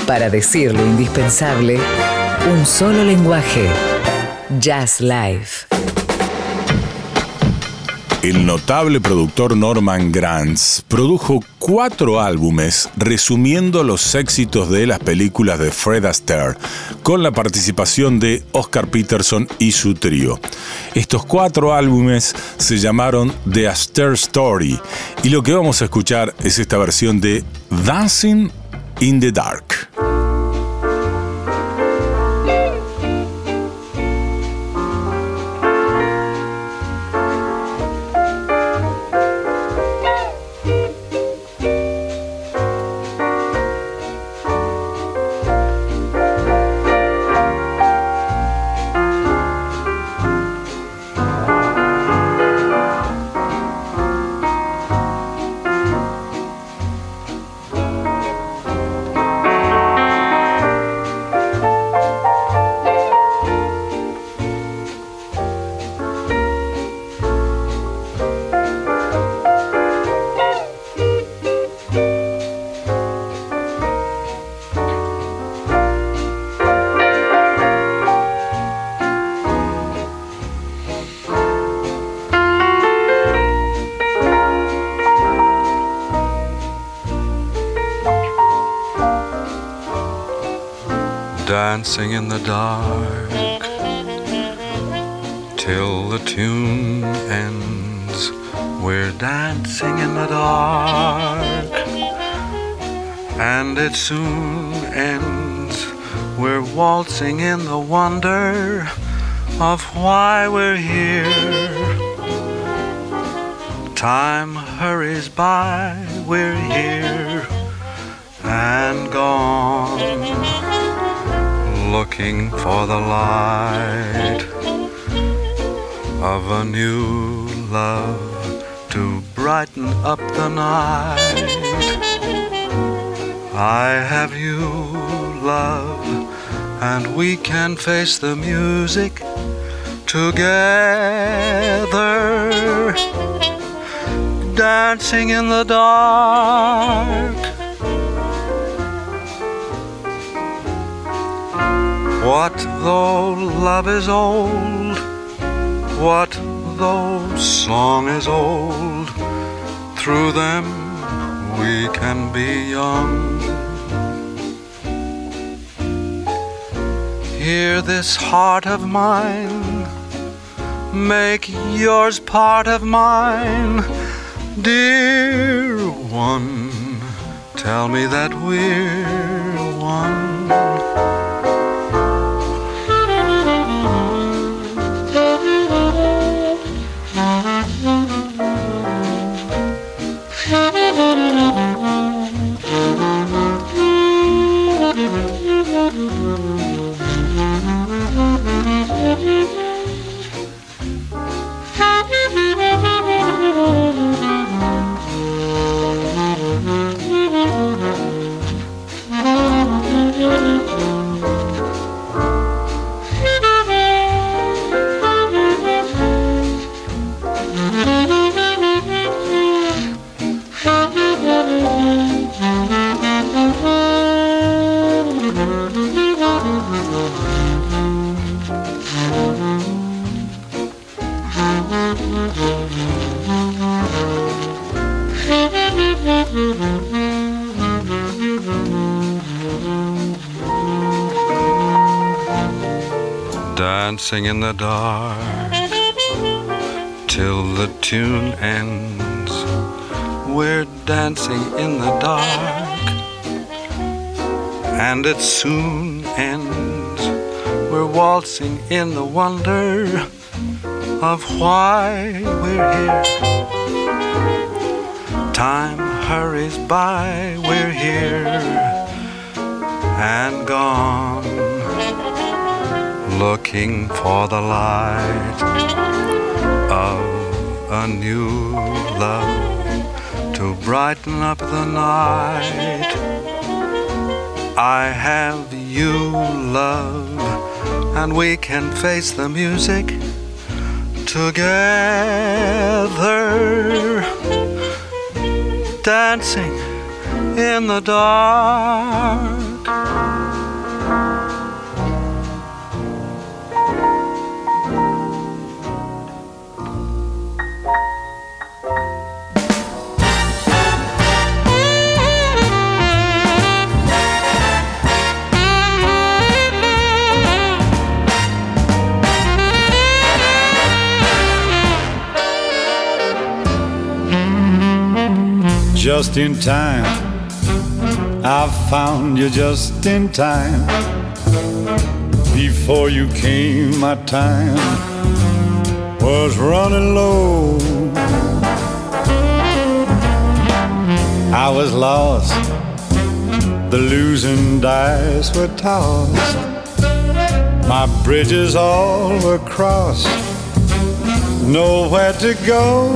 Para decir lo indispensable, un solo lenguaje. Jazz Live. El notable productor Norman Granz produjo 4 álbumes resumiendo los éxitos de las películas de Fred Astaire, con la participación de Oscar Peterson y su trío. Estos 4 álbumes se llamaron The Astaire Story, y lo que vamos a escuchar es esta versión de Dancing in the Dark. Dancing in the dark till the tune ends. We're dancing in the dark and it soon ends. We're waltzing in the wonder of why we're here. Time hurries by, we're here and gone, looking for the light of a new love to brighten up the night. I have you, love, and we can face the music together, dancing in the dark. What though love is old? What though song is old? Through them we can be young. Hear this heart of mine, make yours part of mine. Dear one, tell me that we're one. Dancing in the dark till the tune ends. We're dancing in the dark and it soon ends. We're waltzing in the wonder of why we're here. Time hurries by, we're here and gone, looking for the light of a new love to brighten up the night. I have you, love, and we can face the music together, dancing in the dark. just in time. I found you just in time. Before you came, my time was running low. I was lost, the losing dice were tossed. My bridges all were crossed, nowhere to go.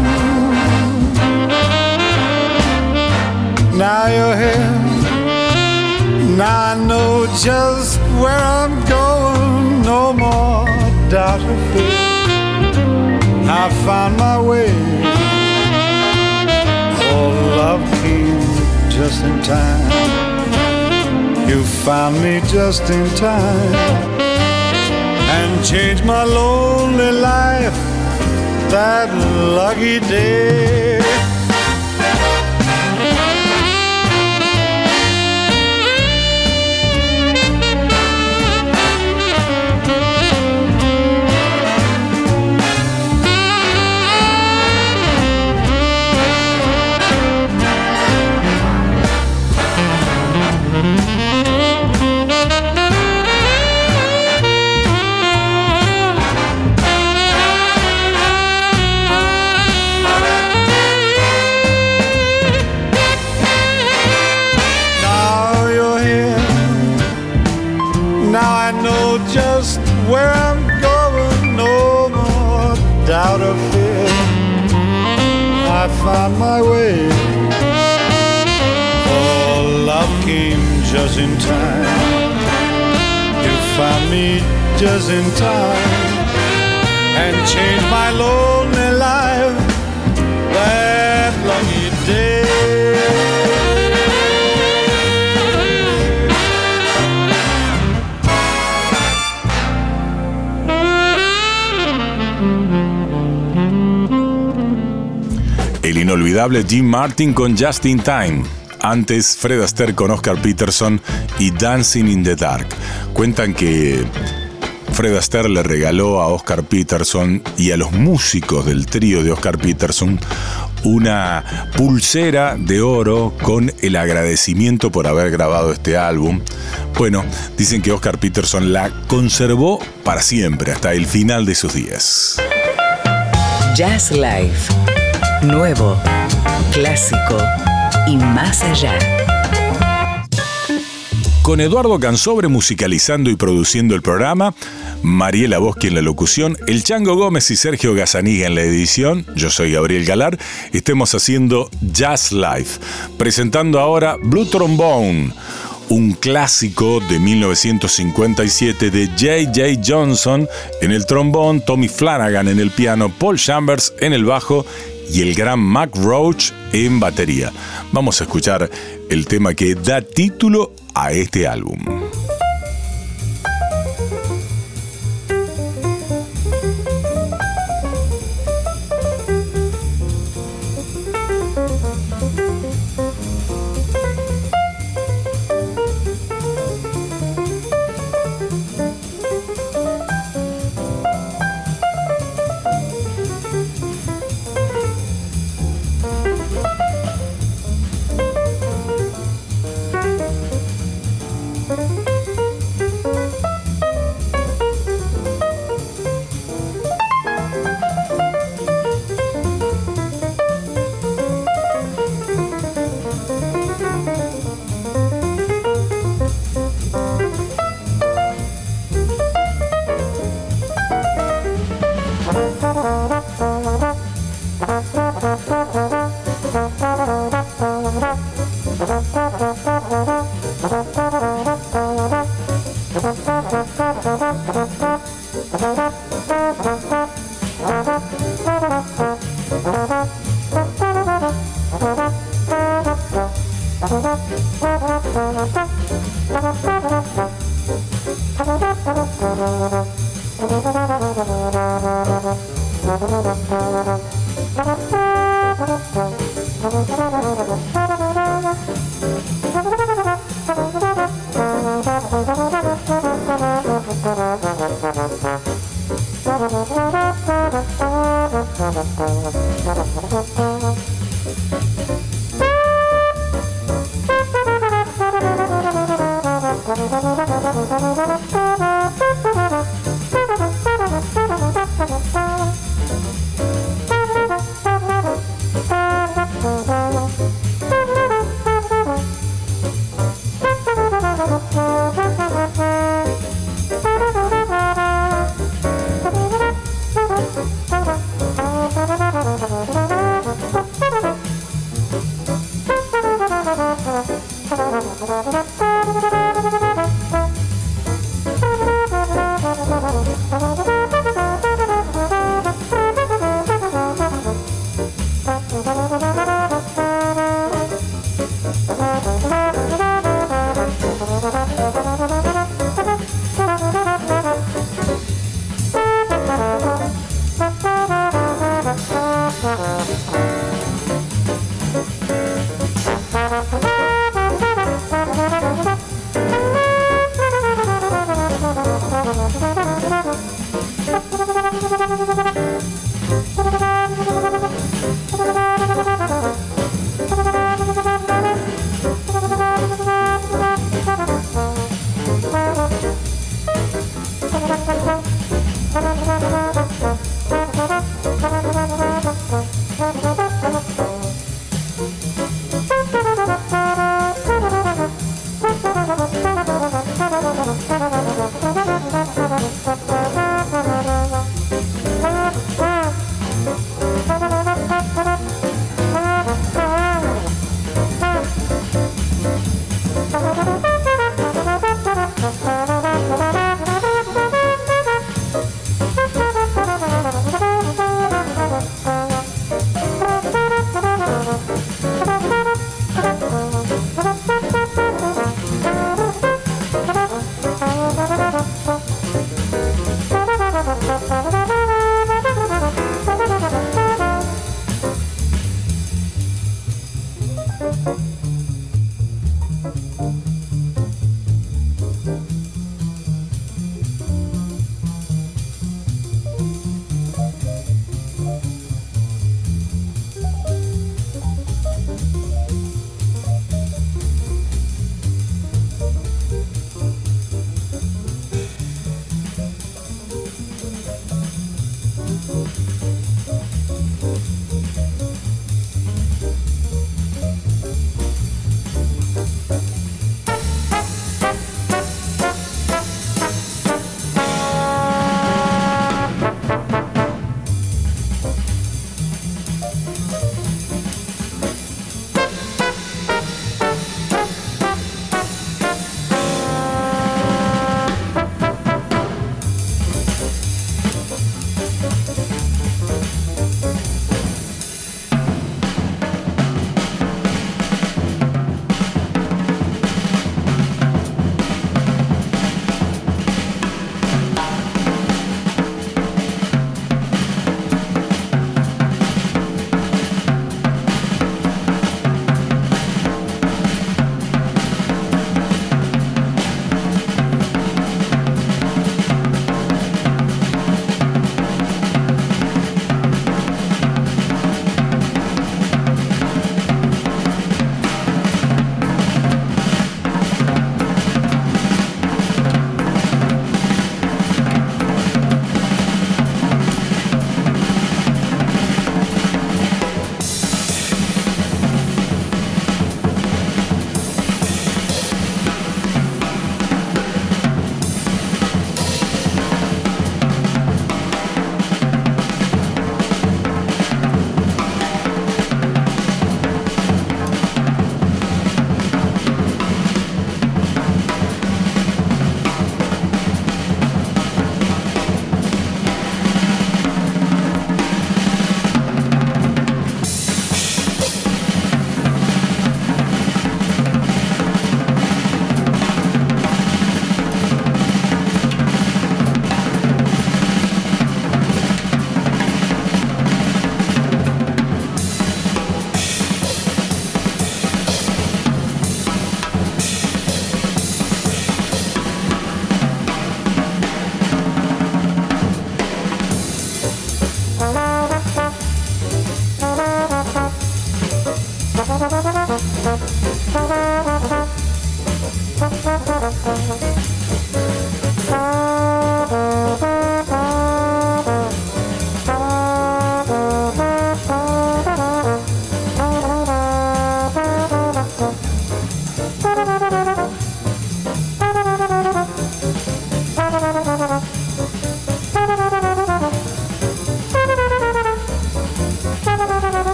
Now you're here, now I know just where I'm going. No more doubt or fear, I found my way. Oh, love came just in time. You found me just in time and changed my lonely life that lucky day. Just where I'm going, no more doubt or fear. I found my way. Oh, love came just in time. You found me just in time and changed my lonely life that lucky day. El inolvidable Jim Martin con Just in Time. Antes, Fred Astaire con Oscar Peterson y Dancing in the Dark. Cuentan que Fred Astaire le regaló a Oscar Peterson y a los músicos del trío de Oscar Peterson una pulsera de oro con el agradecimiento por haber grabado este álbum. Bueno, dicen que Oscar Peterson la conservó para siempre, hasta el final de sus días. Jazz Life. Nuevo, clásico y más allá. Con Eduardo Cansobre musicalizando y produciendo el programa, Mariela Boschi en la locución, El Chango Gómez y Sergio Gazzaniga en la edición, yo soy Gabriel Galar, estemos haciendo Jazz Life, presentando ahora Blue Trombone, un clásico de 1957 de J.J. Johnson en el trombón, Tommy Flanagan en el piano, Paul Chambers en el bajo y el gran Mac Roach en batería. Vamos a escuchar el tema que da título a este álbum.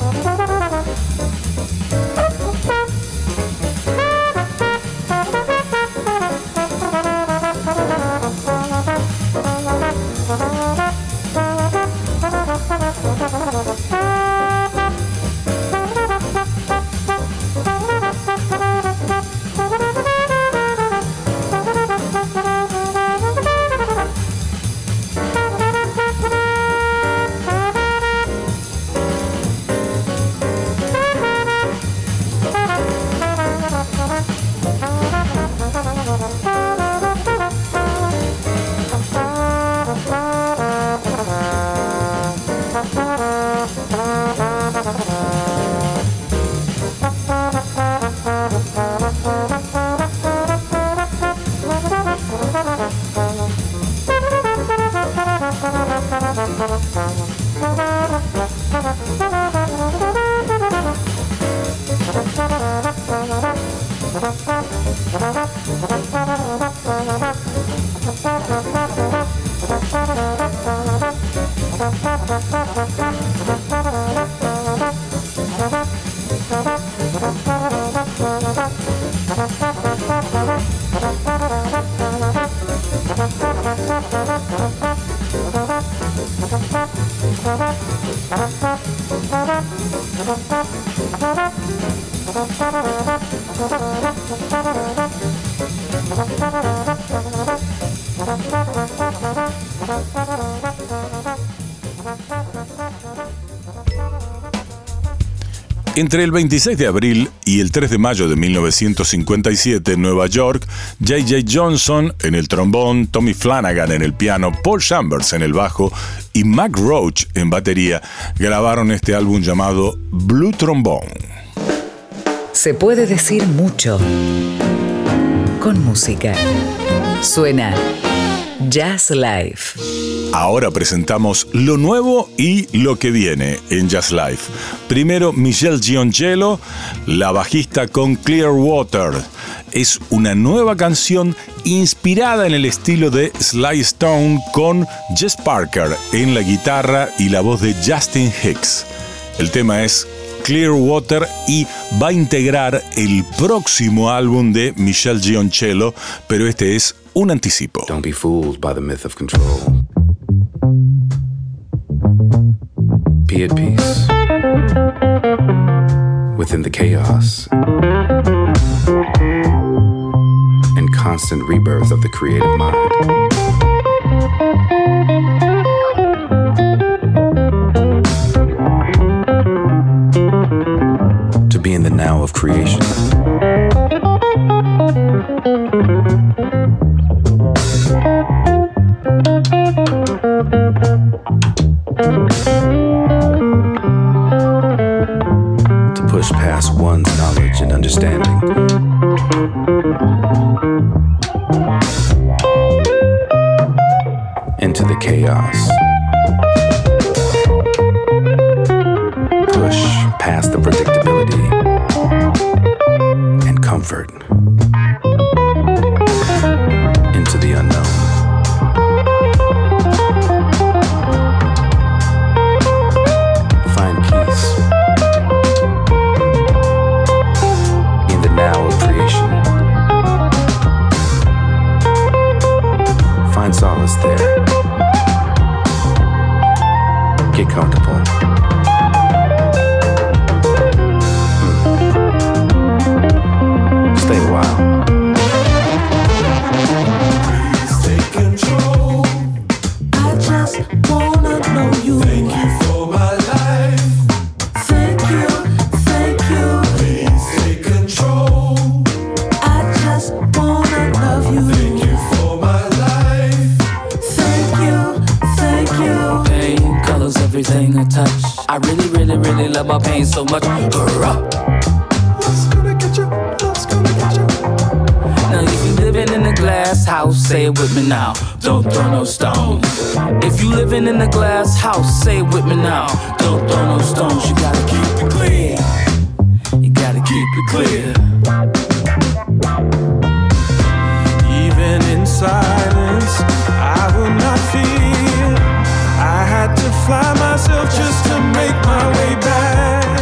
Entre el 26 de abril y el 3 de mayo de 1957 en Nueva York, J.J. Johnson en el trombón, Tommy Flanagan en el piano, Paul Chambers en el bajo y Mac Roach en batería grabaron este álbum llamado Blue Trombone. Se puede decir mucho con música. Suena Jazz Live. Ahora presentamos lo nuevo y lo que viene en Jazz Live. Primero, Michelle Gioncello, la bajista con Clearwater. Es una nueva canción inspirada en el estilo de Sly Stone con Jess Parker en la guitarra y la voz de Justin Hicks. El tema es Clearwater y va a integrar el próximo álbum de Michelle Gioncello, pero este es un anticipo. Don't be fooled by the myth of control. Be at peace within the chaos and constant rebirth of the creative mind. To be in the now of creation. To push past one's knowledge and understanding. Into the chaos. Push past the predictability and comfort into the unknown. Find peace in the now of creation. Find solace there. Get comfortable. Stay a while. Please take control. I just wanna know you. Thank you for my life. Thank you, thank you. Please take control. I just wanna love you. Thank you for my life. Thank you, thank you. Pain colors everything I touch. I really, really, really love my pain so much. Hurrah. Now if you living in a glass house, say it with me now. Don't throw no stones. If you living in a glass house, say it with me now. Don't throw no stones. You gotta keep it clear. You gotta keep it clear. Even in silence, I would not feel. I had to fly myself just to make my way back.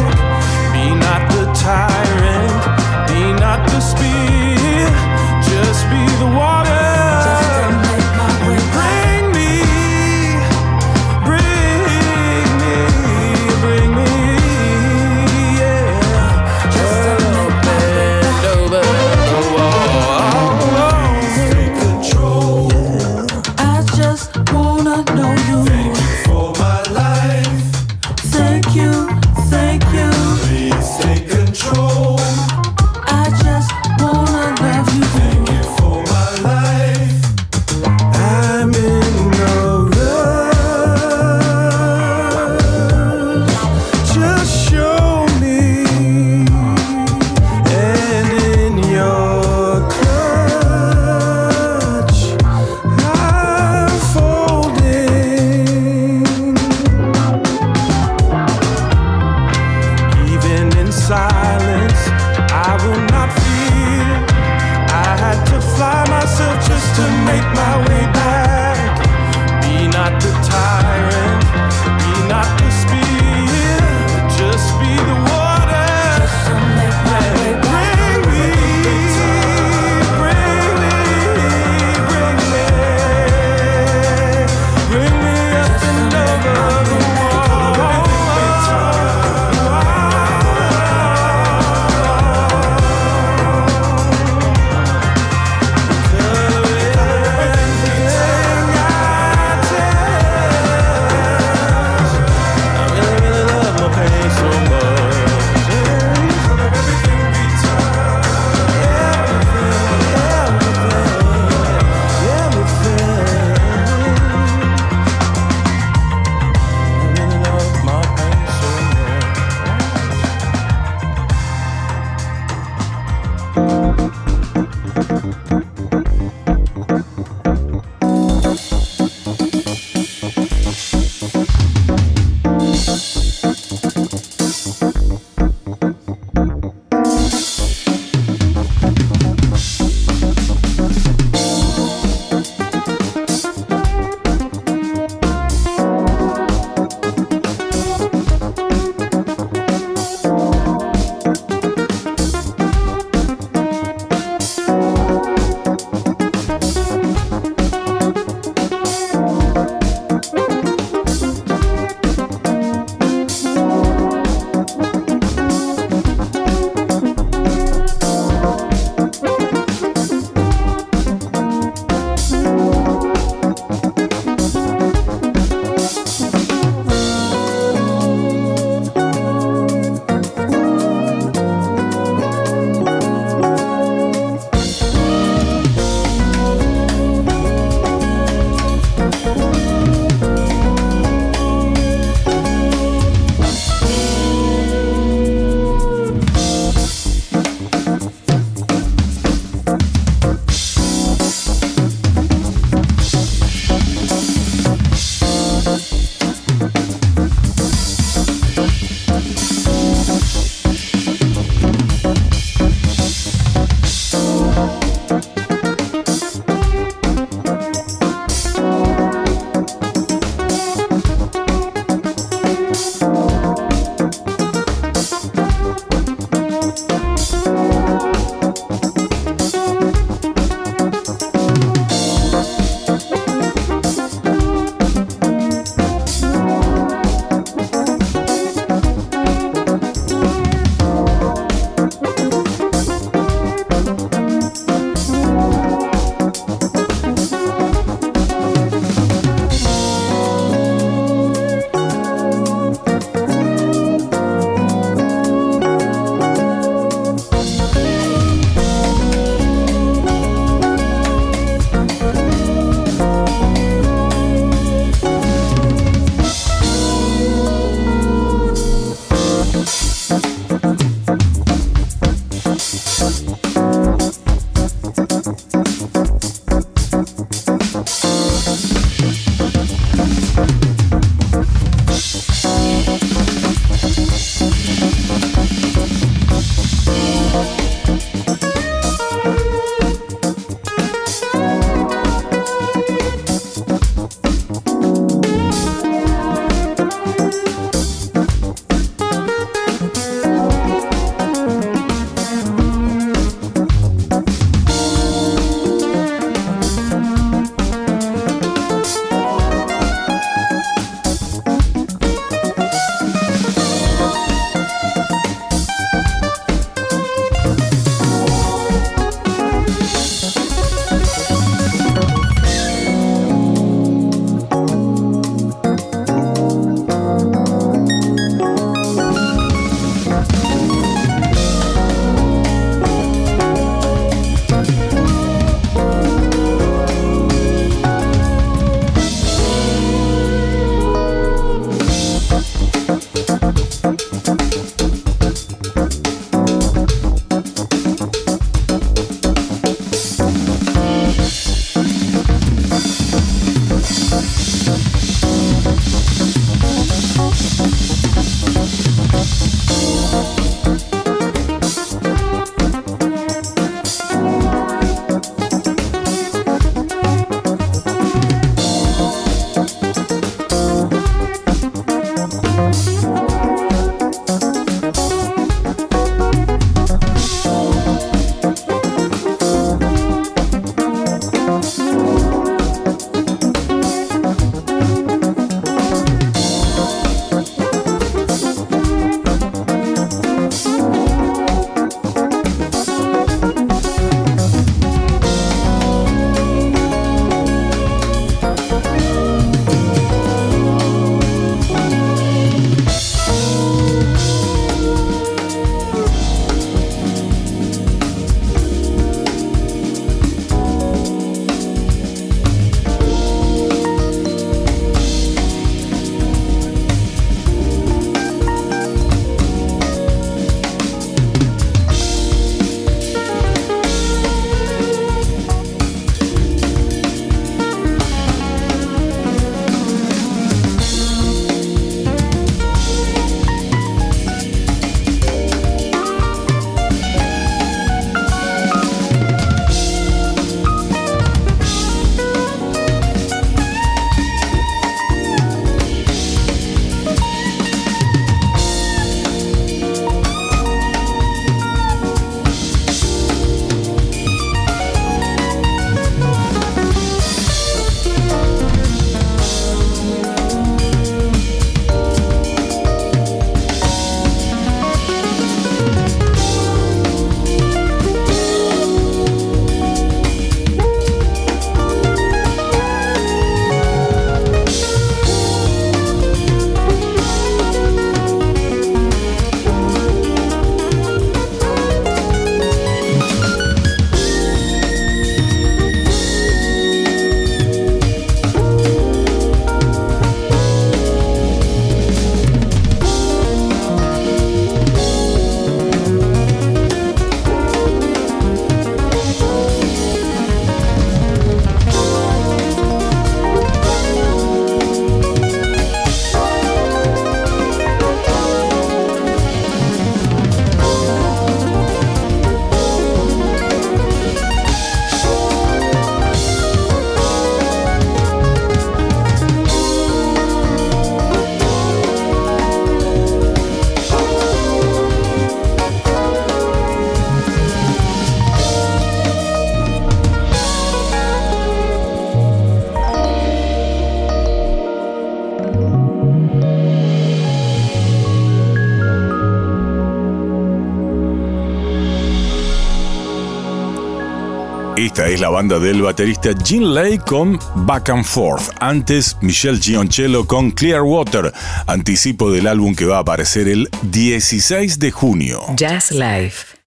Esta es la banda del baterista Gene Lay con Back and Forth. Antes, Michelle Gioncello con Clearwater, anticipo del álbum que va a aparecer el 16 de junio. Jazz Live.